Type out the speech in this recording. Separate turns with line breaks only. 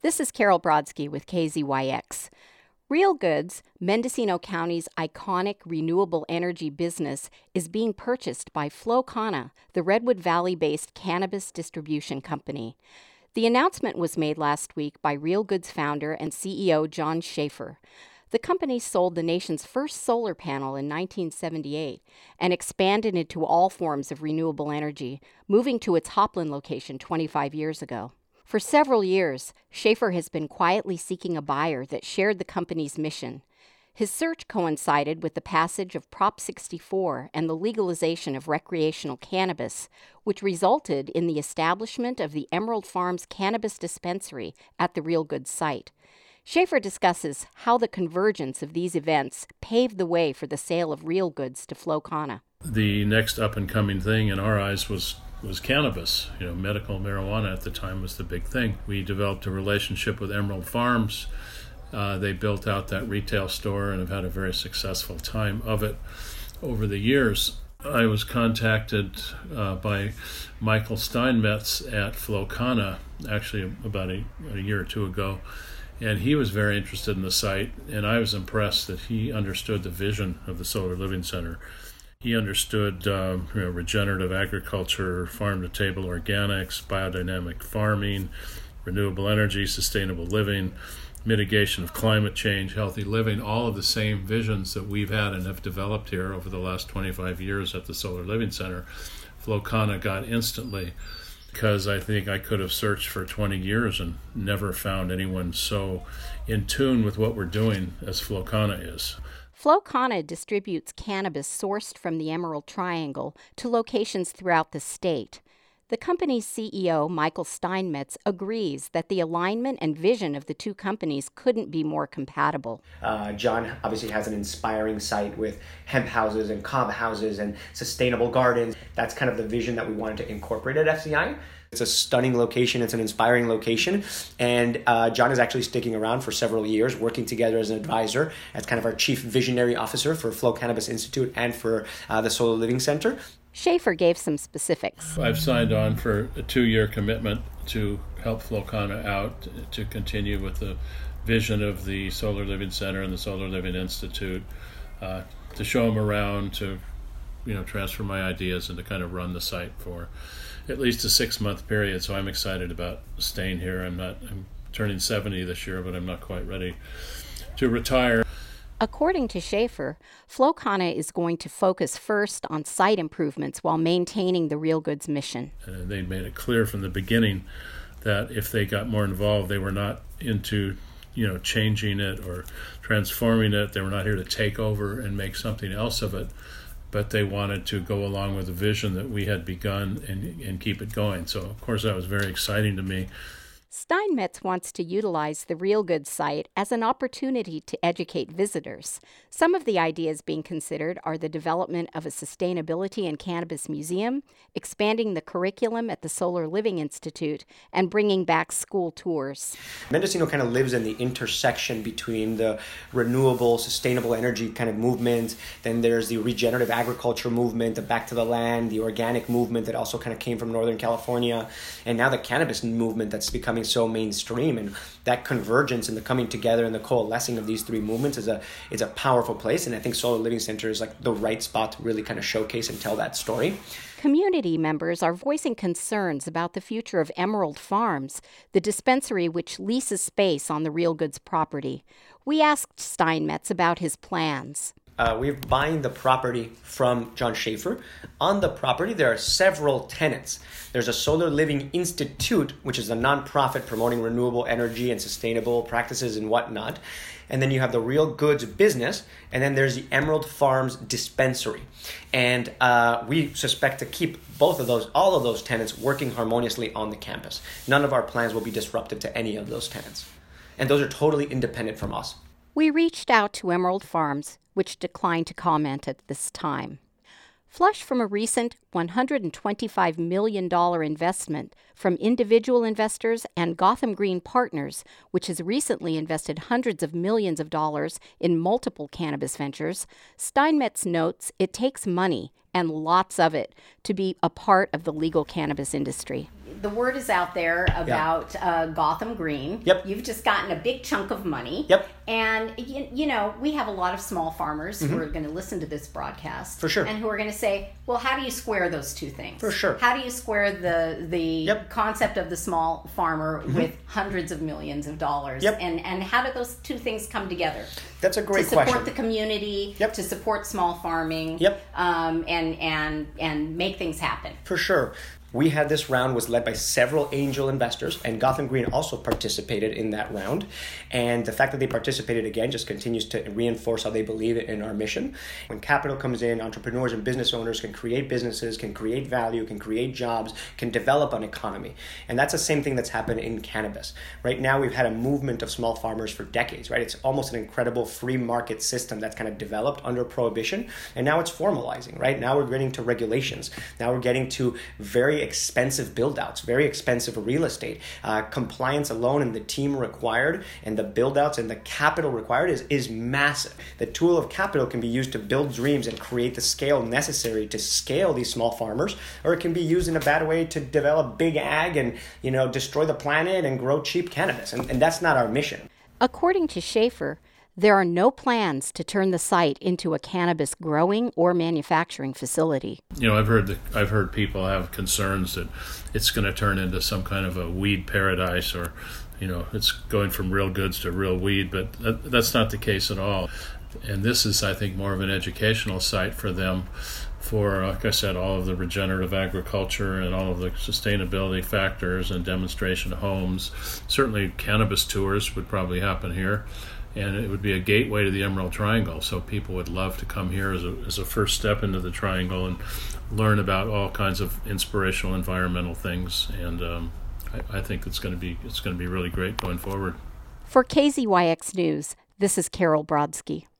This is Carol Brodsky with KZYX. Real Goods, Mendocino County's iconic renewable energy business, is being purchased by Flow Kana, the Redwood Valley-based cannabis distribution company. The announcement was made last week by Real Goods founder and CEO John Schaefer. The company sold the nation's first solar panel in 1978 and expanded into all forms of renewable energy, moving to its Hopland location 25 years ago. For several years, Schaefer has been quietly seeking a buyer that shared the company's mission. His search coincided with the passage of Prop 64 and the legalization of recreational cannabis, which resulted in the establishment of the Emerald Farms Cannabis Dispensary at the Real Goods site. Schaefer discusses how the convergence of these events paved the way for the sale of Real Goods to Flow Kana.
The next up-and-coming thing in our eyes was cannabis. Medical marijuana at the time was the big thing. We developed a relationship with Emerald Farms. They built out that retail store and have had a very successful time of it over the years. I was contacted by Michael Steinmetz at Flow Kana, actually about a year or two ago, and he was very interested in the site, and I was impressed that he understood the vision of the Solar Living Center. He understood regenerative agriculture, farm-to-table organics, biodynamic farming, renewable energy, sustainable living, mitigation of climate change, healthy living, all of the same visions that we've had and have developed here over the last 25 years at the Solar Living Center. Flow Kana got instantly, because I think I could have searched for 20 years and never found anyone so in tune with what we're doing as Flow Kana is.
Flow Kana distributes cannabis sourced from the Emerald Triangle to locations throughout the state. The company's CEO, Michael Steinmetz, agrees that the alignment and vision of the two companies couldn't be more compatible.
John obviously has an inspiring site with hemp houses and cob houses and sustainable gardens. That's kind of the vision that we wanted to incorporate at FCI. It's a stunning location. It's an inspiring location. And John is actually sticking around for several years, working together as an advisor, as kind of our chief visionary officer for Flow Cannabis Institute and for the Solar Living Center.
Schaefer gave some specifics.
I've signed on for a 2-year commitment to help Flow Kana out, to continue with the vision of the Solar Living Center and the Solar Living Institute, to show them around, to transfer my ideas and to kind of run the site for at least a 6-month period. So I'm excited about staying here. I'm turning 70 this year, but I'm not quite ready to retire.
According to Schaefer, Flow Kana is going to focus first on site improvements while maintaining the Real Goods mission.
They made it clear from the beginning that if they got more involved, they were not into changing it or transforming it. They were not here to take over and make something else of it, but they wanted to go along with the vision that we had begun and keep it going. So, of course, that was very exciting to me.
Steinmetz wants to utilize the Real Goods site as an opportunity to educate visitors. Some of the ideas being considered are the development of a sustainability and cannabis museum, expanding the curriculum at the Solar Living Institute, and bringing back school tours.
Mendocino kind of lives in the intersection between the renewable, sustainable energy kind of movement. Then there's the regenerative agriculture movement, the back to the land, the organic movement that also kind of came from Northern California, and now the cannabis movement that's becoming so mainstream. And that convergence and the coming together and the coalescing of these three movements is a powerful place. And I think Solar Living Center is like the right spot to really kind of showcase and tell that story.
Community members are voicing concerns about the future of Emerald Farms, the dispensary which leases space on the Real Goods property. We asked Steinmetz about his plans.
We're buying the property from John Schaefer. On the property, there are several tenants. There's a Solar Living Institute, which is a nonprofit promoting renewable energy and sustainable practices and whatnot. And then you have the Real Goods business, and then there's the Emerald Farms dispensary. And we suspect to keep all of those tenants working harmoniously on the campus. None of our plans will be disruptive to any of those tenants. And those are totally independent from us.
We reached out to Emerald Farms, which declined to comment at this time. Flush from a recent $125 million investment from individual investors and Gotham Green Partners, which has recently invested hundreds of millions of dollars in multiple cannabis ventures, Steinmetz notes it takes money, and lots of it, to be a part of the legal cannabis industry. the word is out there about Gotham Green.
Yep.
You've just gotten a big chunk of money.
Yep.
And, you know, we have a lot of small farmers who are going to listen to this broadcast.
For sure.
And who are going to say, well, how do you square those two things?
For sure.
How do you square the concept of the small farmer with hundreds of millions of dollars?
Yep.
And how do those two things come together?
That's a great question.
To support the community, to support small farming, and make things happen.
For sure. We had this round was led by several angel investors, and Gotham Green also participated in that round. And the fact that they participated again just continues to reinforce how they believe in our mission. When capital comes in, entrepreneurs and business owners can create businesses, can create value, can create jobs, can develop an economy. And that's the same thing that's happened in cannabis. Right now, we've had a movement of small farmers for decades, right? It's almost an incredible free market system that's kind of developed under prohibition. And now it's formalizing, right? Now we're getting to regulations. Now we're getting to very expensive build-outs, very expensive real estate. Compliance alone and the team required and the build-outs and the capital required is massive. The tool of capital can be used to build dreams and create the scale necessary to scale these small farmers, or it can be used in a bad way to develop big ag and, you know, destroy the planet and grow cheap cannabis. And that's not our mission.
According to Schaefer, there are no plans to turn the site into a cannabis growing or manufacturing facility.
You know, I've heard people have concerns that it's going to turn into some kind of a weed paradise, or, you know, it's going from real goods to real weed, but that's not the case at all. And this is, I think, more of an educational site for them for, like I said, all of the regenerative agriculture and all of the sustainability factors and demonstration homes. Certainly cannabis tours would probably happen here. And it would be a gateway to the Emerald Triangle, so people would love to come here as a first step into the Triangle and learn about all kinds of inspirational environmental things. And I think it's going to be really great going forward.
For KZYX News, this is Carol Brodsky.